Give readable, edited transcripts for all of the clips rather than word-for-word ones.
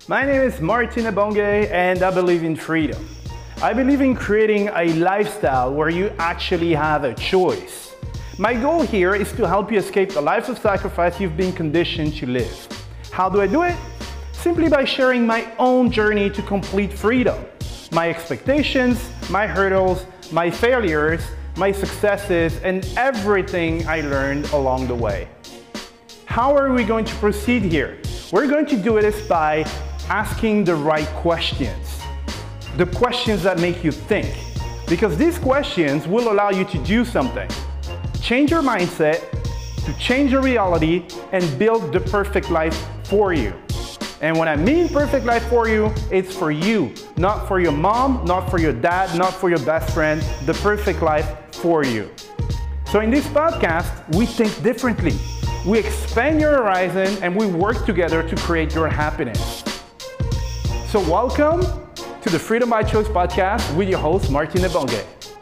My name is Martin Ebonge and I believe in freedom. I believe in creating a lifestyle where you actually have a choice. My goal here is to help you escape the life of sacrifice you've been conditioned to live. How do I do it? Simply by sharing my own journey to complete freedom. My expectations, my hurdles, my failures, my successes, and everything I learned along the way. How are we going to proceed here? We're going to do this by asking the right questions. The questions that make you think. Because these questions will allow you to do something. Change your mindset, to change your reality, and build the perfect life for you. And when I mean perfect life for you, it's for you. Not for your mom, not for your dad, not for your best friend. The perfect life for you. So in this podcast, we think differently. We expand your horizon and we work together to create your happiness. So welcome to the Freedom by Choice podcast with your host, Martin Ebonge.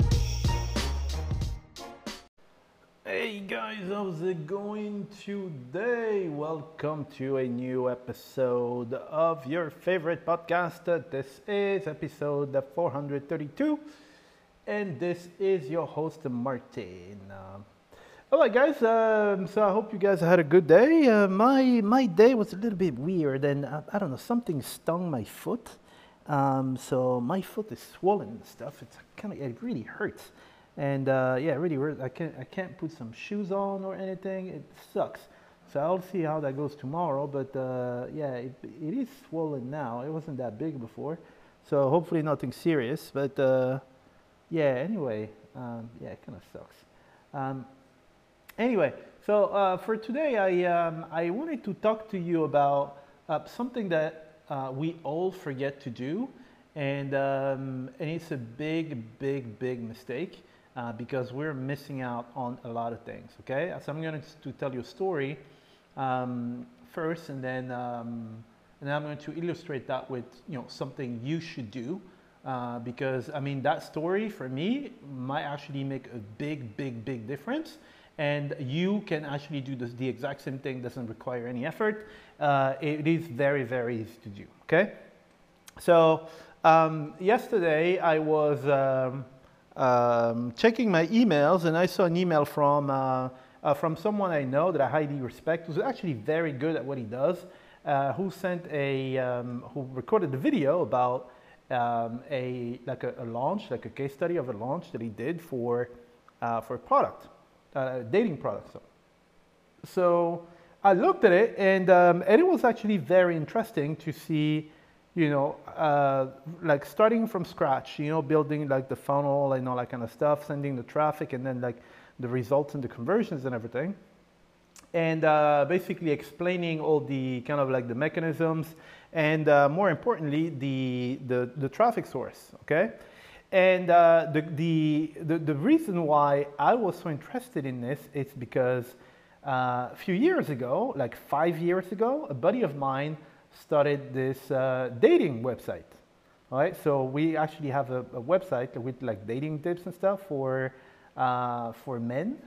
Hey guys, how's it going today? Welcome to a new episode of your favorite podcast. This is episode 432 and this is your host, Martin. Alright guys, so I hope you guys had a good day. My day was a little bit weird and I don't know, something stung my foot. So my foot is swollen and stuff. It really hurts. And yeah, it really hurts. I can't put some shoes on or anything. It sucks. So I'll see how that goes tomorrow. But yeah, it is swollen now. It wasn't that big before. So hopefully nothing serious. But yeah, anyway, yeah, it kind of sucks. Anyway, so for today, I wanted to talk to you about something that we all forget to do, and it's a big mistake because we're missing out on a lot of things. Okay, so I'm going to tell you a story first, and then I'm going to illustrate that with something you should do. Because I mean that story for me might actually make a big difference, and you can actually do the exact same thing. Doesn't require any effort. It is very easy to do. Okay, so yesterday I was checking my emails and I saw an email from someone I know that I highly respect, who's actually very good at what he does, who sent who recorded the video about a launch, like a case study of a launch that he did for a product, dating product. So I looked at it and it was actually very interesting to see, like starting from scratch, building like the funnel and all that kind of stuff, sending the traffic and then like the results and the conversions and everything. And basically explaining all the kind of like the mechanisms and more importantly, the traffic source, okay? And the reason why I was so interested in this is because a few years ago, like 5 years ago, a buddy of mine started this dating website, all right? So we actually have a website with like dating tips and stuff for men.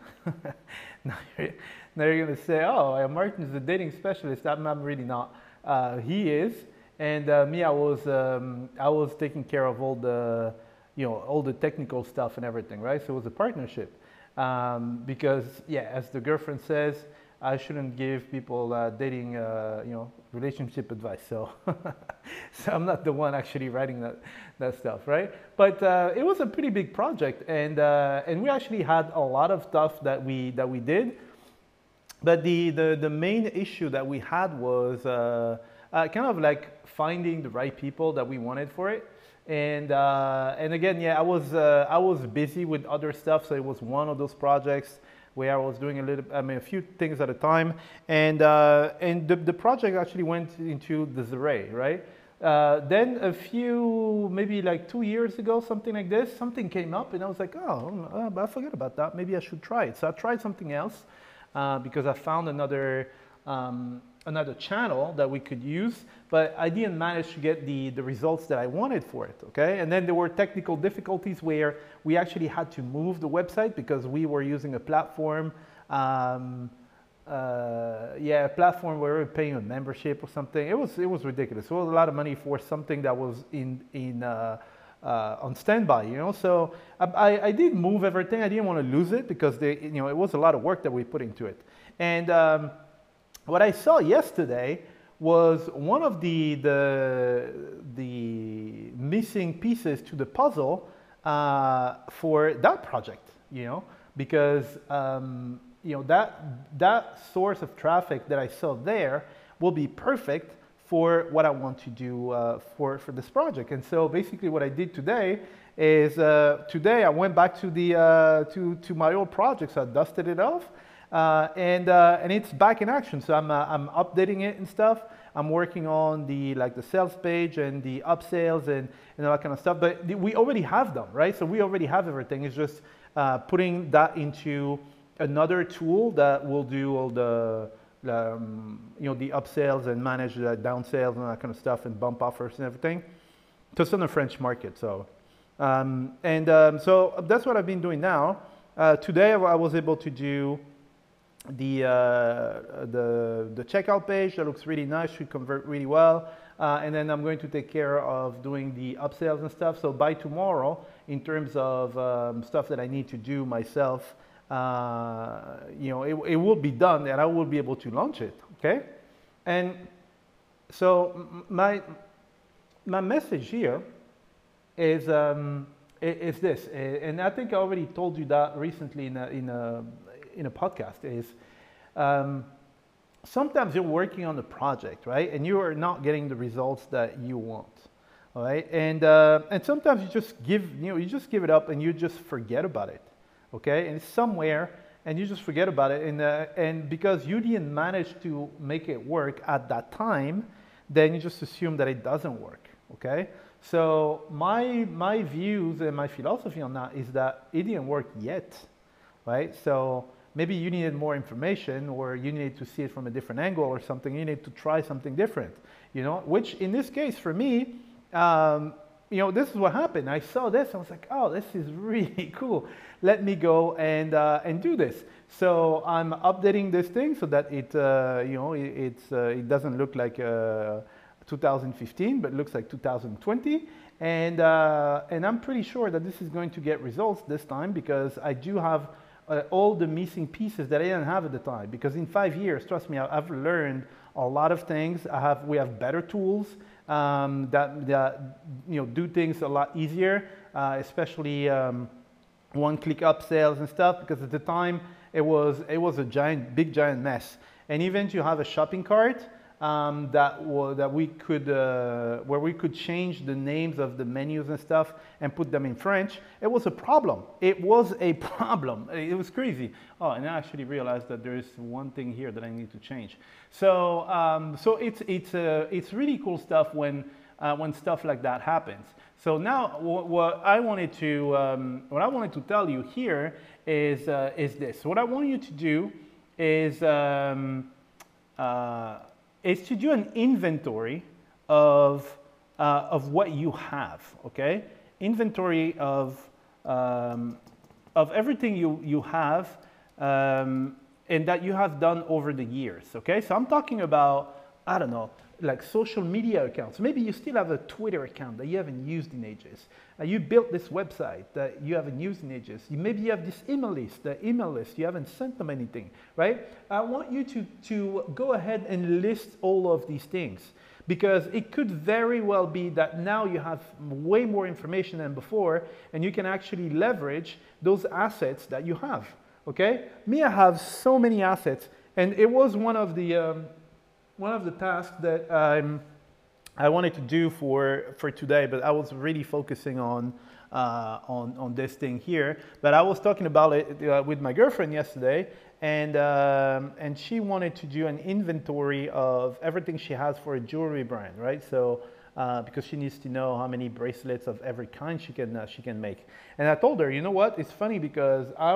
Now you're gonna say, oh, Martin is a dating specialist. I'm really not. He is, and me, I was taking care of all the, all the technical stuff and everything, right? So it was a partnership, because yeah, as the girlfriend says, I shouldn't give people dating, relationship advice. So, so I'm not the one actually writing that stuff, right? But it was a pretty big project, and we actually had a lot of stuff that we did. But the main issue that we had was kind of like finding the right people that we wanted for it. And again, yeah, I was busy with other stuff, so it was one of those projects where I was doing a few things at a time, and the project actually went into disarray, right? Then maybe like 2 years ago, something like this, something came up, and I was like, oh, I forgot about that. Maybe I should try it. So I tried something else because I found another channel that we could use, but I didn't manage to get the results that I wanted for it, okay? And then there were technical difficulties where we actually had to move the website because we were using a platform yeah, a platform where we were paying a membership or something. It was ridiculous. It was a lot of money for something that was on standby, you know. So I did move everything. I didn't want to lose it because it was a lot of work that we put into it. And what I saw yesterday was one of the missing pieces to the puzzle for that project, you know, because that source of traffic that I saw there will be perfect for what I want to do for this project. And so basically what I did today is today I went back to the to my old project, so I dusted it off, and it's back in action. So I'm updating it and stuff. I'm working on the sales page and the upsales and all that kind of stuff. But we already have them, right? So we already have everything. It's just putting that into another tool that will do all the the upsales and manage the downsales and that kind of stuff and bump offers and everything. So it's on the French market. So so that's what I've been doing now. Today I was able to do the checkout page. That looks really nice, should convert really well. And then I'm going to take care of doing the upsales and stuff. So by tomorrow, in terms of stuff that I need to do myself, it will be done and I will be able to launch it. Okay. And so my message here is this, and I think I already told you that recently in a podcast, is sometimes you're working on a project, right, and you are not getting the results that you want, all right, and sometimes you just give it up and you just forget about it, okay, and it's somewhere and you just forget about it, and because you didn't manage to make it work at that time, then you just assume that it doesn't work, okay. So my views and my philosophy on that is that it didn't work yet, right? So maybe you needed more information, or you needed to see it from a different angle or something. You need to try something different, you know, which in this case for me, this is what happened. I saw this, I was like, oh, this is really cool. Let me go and do this. So I'm updating this thing so that it doesn't look like 2015, but it looks like 2020, and I'm pretty sure that this is going to get results this time, because I do have all the missing pieces that I didn't have at the time. Because in 5 years, trust me, I've learned a lot of things. We have better tools that do things a lot easier, especially one-click upsells and stuff. Because at the time it was a big giant mess, and even to have a shopping cart. That we could where we could change the names of the menus and stuff and put them in French. It was a problem. It was a problem. It was crazy. Oh, and I actually realized that there is one thing here that I need to change. So it's really cool stuff when stuff like that happens. So now what I wanted to tell you here is this. What I want you to do is to do an inventory of what you have, okay? Inventory of everything you have and that you have done over the years, okay? So I'm talking about, I don't know, like social media accounts. Maybe you still have a Twitter account that you haven't used in ages. You built this website that you haven't used in ages. Maybe you have this email list, you haven't sent them anything, right? I want you to go ahead and list all of these things, because it could very well be that now you have way more information than before, and you can actually leverage those assets that you have, okay? Me, I have so many assets, and it was one of the tasks that I wanted to do for today, but I was really focusing on this thing here. But I was talking about it with my girlfriend yesterday, and she wanted to do an inventory of everything she has for a jewelry brand, right? So because she needs to know how many bracelets of every kind she can make. And I told her, you know what? It's funny because I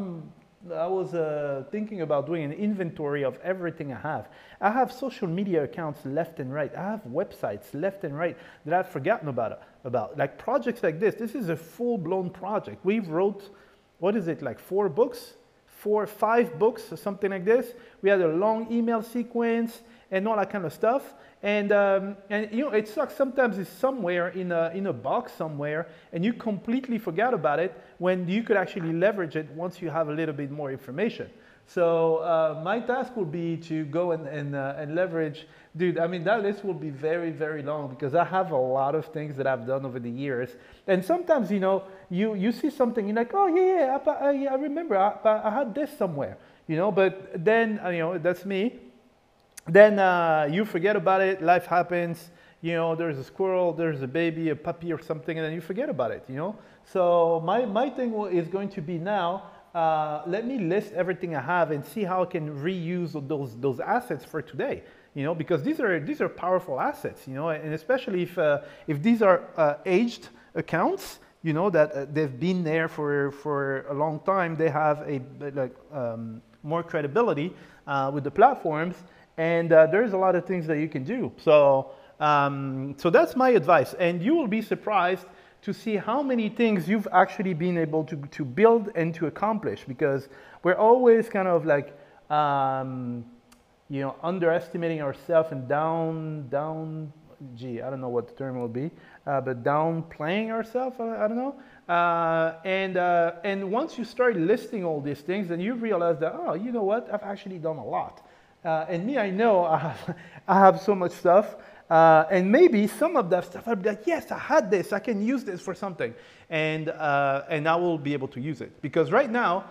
was thinking about doing an inventory of everything I have. I have social media accounts left and right. I have websites left and right that I've forgotten about. Like projects like this. This is a full-blown project. We wrote, what is it, like 4 books? 4 or 5 books or something like this. We had a long email sequence and all that kind of stuff. And you know, it sucks. Sometimes it's somewhere in a box somewhere, and you completely forgot about it when you could actually leverage it once you have a little bit more information. So my task will be to go and leverage. Dude, I mean, that list will be very, very long because I have a lot of things that I've done over the years. And sometimes, you know, you see something, you're like, oh, yeah, I remember, I had this somewhere, you know, but then, you know, that's me. Then you forget about it, life happens, you know, there's a squirrel, there's a baby, a puppy or something, and then you forget about it, you know. So my thing is going to be now, let me list everything I have and see how I can reuse those assets for today, you know, because these are powerful assets, you know, and especially if these are aged accounts, you know, that they've been there for a long time, they have more credibility with the platforms. And there's a lot of things that you can do. So, so that's my advice. And you will be surprised to see how many things you've actually been able to build and to accomplish. Because we're always kind of like, you know, underestimating ourselves and I don't know what the term will be, but downplaying ourselves, I don't know. And once you start listing all these things, then you realize that, oh, you know what, I've actually done a lot. And me, I know I have so much stuff, and maybe some of that stuff I'll be like, yes, I had this, I can use this for something, and I will be able to use it. Because right now,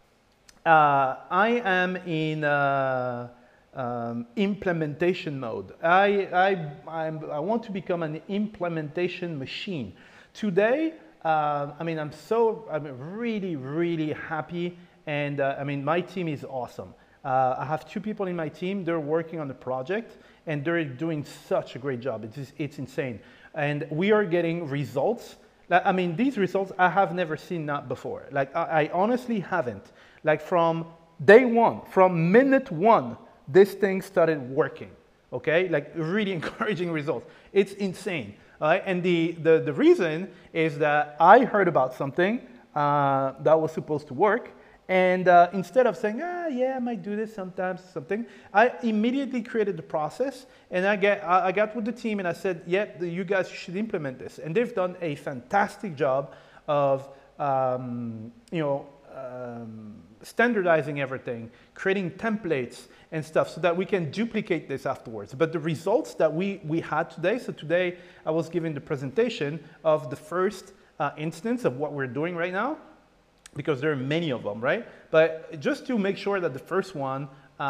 I am in implementation mode. I want to become an implementation machine. Today, I mean, I'm really, really happy, and I mean, my team is awesome. I have 2 people in my team. They're working on the project, and they're doing such a great job. It's insane. And we are getting results. I mean, these results, I have never seen that before. Like, I honestly haven't. Like, from day one, from minute one, this thing started working, okay? Like, really encouraging results. It's insane, all right? And the reason is that I heard about something that was supposed to work, and instead of saying, yeah, I might do this sometimes, something, I immediately created the process, and I got with the team and I said, yeah, you guys should implement this. And they've done a fantastic job of, you know, standardizing everything, creating templates and stuff so that we can duplicate this afterwards. But the results that we had today, so today I was giving the presentation of the first instance of what we're doing right now, because there are many of them, right? But just to make sure that the first one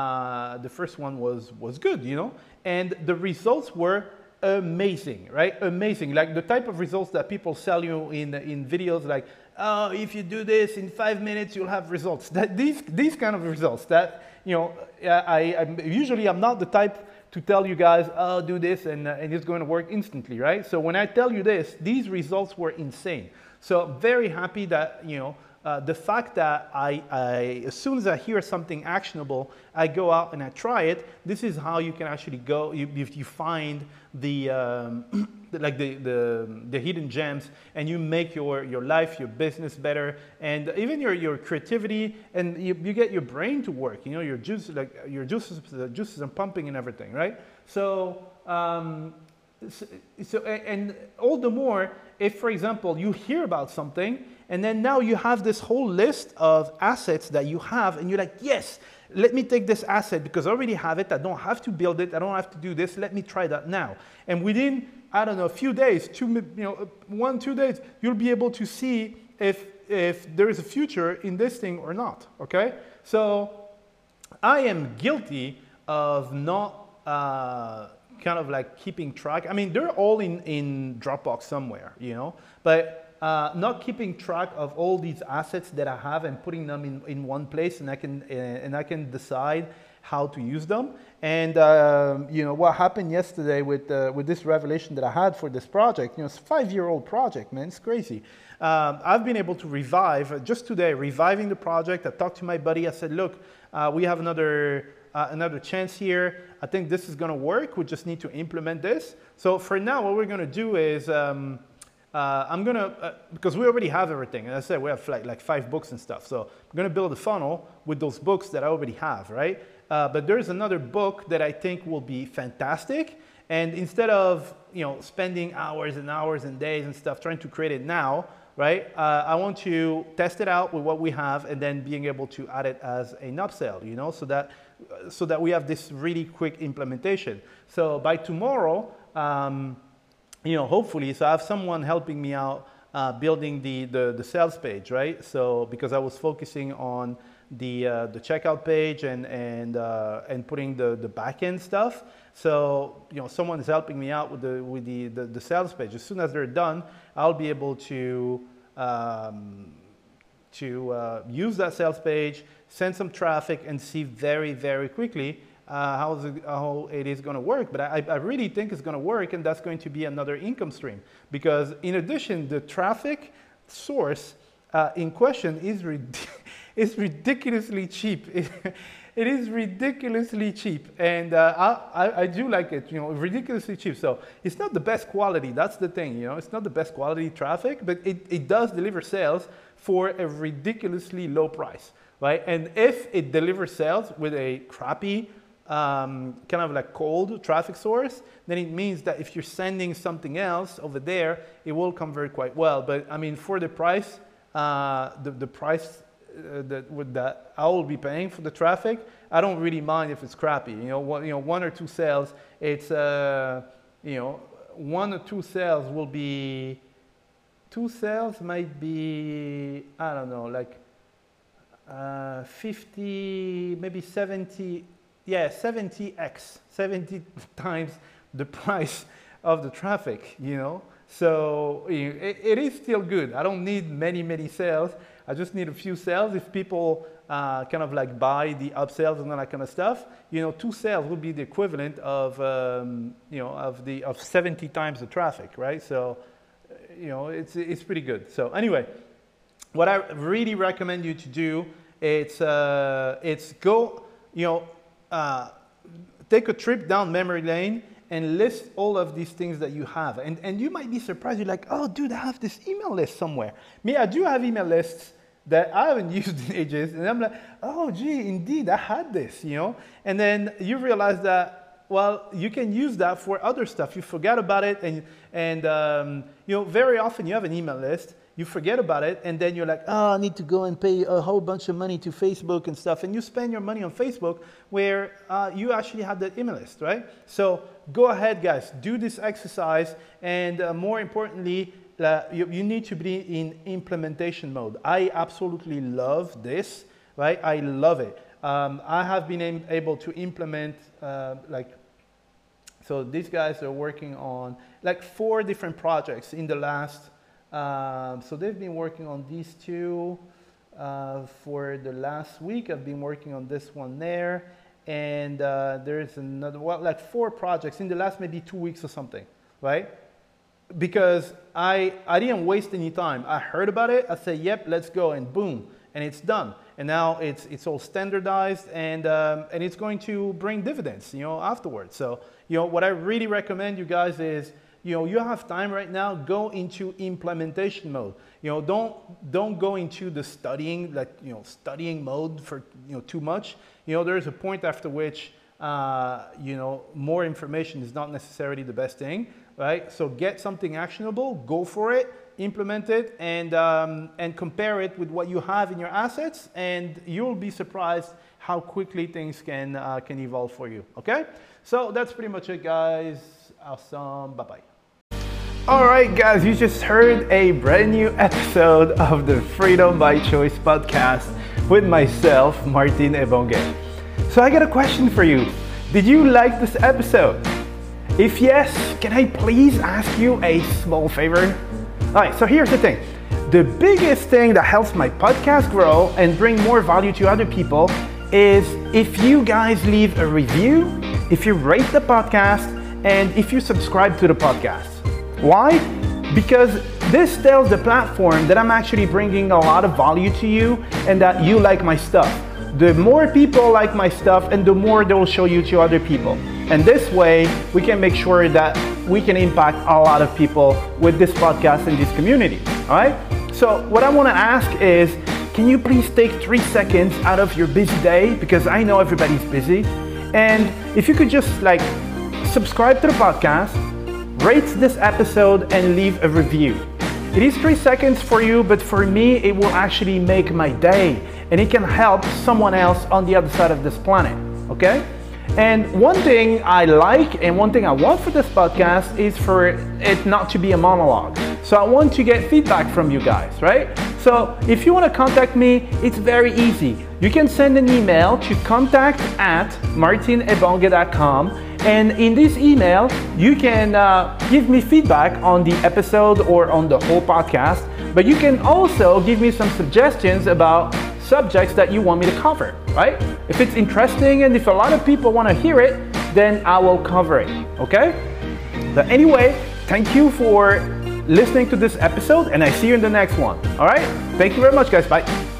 was good, you know? And the results were amazing, right? Amazing. Like the type of results that people sell you in videos, like, oh, if you do this in 5 minutes, you'll have results. These kind of results that, you know, I'm not the type to tell you guys, oh, do this and it's going to work instantly, right? So when I tell you this, these results were insane. So very happy that, you know, the fact that as soon as I hear something actionable, I go out and I try it. This is how you can actually go, you find the hidden gems, and you make your life, your business better, and even your creativity, and you get your brain to work. You know, your juices are pumping and everything, right? So and all the more if, for example, you hear about something and then now you have this whole list of assets that you have, and you're like, yes, let me take this asset because I already have it. I don't have to build it. I don't have to do this. Let me try that now. And within, I don't know, a few days, 1, 2 days, you'll be able to see if there is a future in this thing or not, okay? So I am guilty of not kind of like keeping track. I mean, they're all in Dropbox somewhere, you know, but not keeping track of all these assets that I have and putting them in one place, and I can decide how to use them. And you know what happened yesterday with this revelation that I had for this project. You know, it's a 5-year-old project, man. It's crazy. I've been able to revive just today, reviving the project. I talked to my buddy. I said, look, we have another chance here. I think this is going to work. We just need to implement this. So for now, what we're going to do is I'm gonna, because we already have everything. And I said, we have like 5 books and stuff. So I'm gonna build a funnel with those books that I already have, right? But there's another book that I think will be fantastic. And instead of, spending hours and hours and days and stuff trying to create it now, right? I want to test it out with what we have and then being able to add it as an upsell, so that we have this really quick implementation. So by tomorrow, hopefully, so I have someone helping me out building the sales page, right? So because I was focusing on the checkout page and putting the back end stuff. So someone is helping me out with the sales page. As soon as they're done, I'll be able to use that sales page, send some traffic, and see very, very quickly how it is going to work. But I really think it's going to work, and that's going to be another income stream. Because in addition, the traffic source in question is ridiculously cheap. It is ridiculously cheap, and I do like it, ridiculously cheap. So it's not the best quality, that's the thing, it's not the best quality traffic, but it does deliver sales for a ridiculously low price, right? And if it delivers sales with a crappy, kind of like cold traffic source, then it means that if you're sending something else over there, it will convert quite well. But I mean, for the price, the price that I will be paying for the traffic, I don't really mind if it's crappy. 1 or 2 sales, it's 1 or 2 sales will be 2 sales might be, I don't know, like 50, maybe 70, yeah, 70x, 70 times the price of the traffic, So it is still good. I don't need many sales. I just need a few sales. If people kind of like buy the upsells and all that kind of stuff, 2 sales would be the equivalent of, of 70 times the traffic, right? So, it's pretty good. So anyway, what I really recommend you to do, it's go, take a trip down memory lane and list all of these things that you have. And you might be surprised. You're like, oh, dude, I have this email list somewhere. Me, I do have email lists that I haven't used in ages. And I'm like, oh, gee, indeed, I had this, And then you realize that, well, you can use that for other stuff. You forget about it. And very often you have an email list. You forget about it, and then you're like, oh, I need to go and pay a whole bunch of money to Facebook and stuff. And you spend your money on Facebook where you actually have the email list, right? So go ahead, guys, do this exercise. And more importantly, you need to be in implementation mode. I absolutely love this, right? I love it. I have been able to implement so these guys are working on like 4 different projects in the last, so they've been working on these 2 for the last week. I've been working on this one there. And there's another, like 4 projects in the last maybe 2 weeks or something, right? Because I didn't waste any time. I heard about it. I said, yep, let's go, and boom, and it's done. And now it's all standardized, and it's going to bring dividends, afterwards. So, what I really recommend you guys is, you have time right now, go into implementation mode. Don't go into the studying, studying mode for, too much. There's a point after which, more information is not necessarily the best thing, right? So get something actionable, go for it, implement it, and compare it with what you have in your assets, and you'll be surprised how quickly things can evolve for you, okay? So that's pretty much it, guys. Awesome, bye-bye. All right, guys, you just heard a brand new episode of the Freedom by Choice podcast with myself, Martin Ebonge. So I got a question for you. Did you like this episode? If yes, can I please ask you a small favor? All right, so here's the thing. The biggest thing that helps my podcast grow and bring more value to other people is if you guys leave a review, if you rate the podcast, and if you subscribe to the podcast. Why? Because this tells the platform that I'm actually bringing a lot of value to you and that you like my stuff. The more people like my stuff, and the more they will show you to other people. And this way, we can make sure that we can impact a lot of people with this podcast and this community, all right? So what I wanna ask is, can you please take 3 seconds out of your busy day? Because I know everybody's busy. And if you could just like subscribe to the podcast, rate this episode, and leave a review. It is 3 seconds for you, but for me, it will actually make my day, and it can help someone else on the other side of this planet, okay? And one thing I like and one thing I want for this podcast is for it not to be a monologue. So I want to get feedback from you guys, right? So if you want to contact me, it's very easy. You can send an email to contact@martinebonga.com, and in this email, you can give me feedback on the episode or on the whole podcast, but you can also give me some suggestions about subjects that you want me to cover, right? If it's interesting and if a lot of people want to hear it, then I will cover it, okay? But anyway, thank you for listening to this episode, and I see you in the next one, all right? Thank you very much, guys. Bye.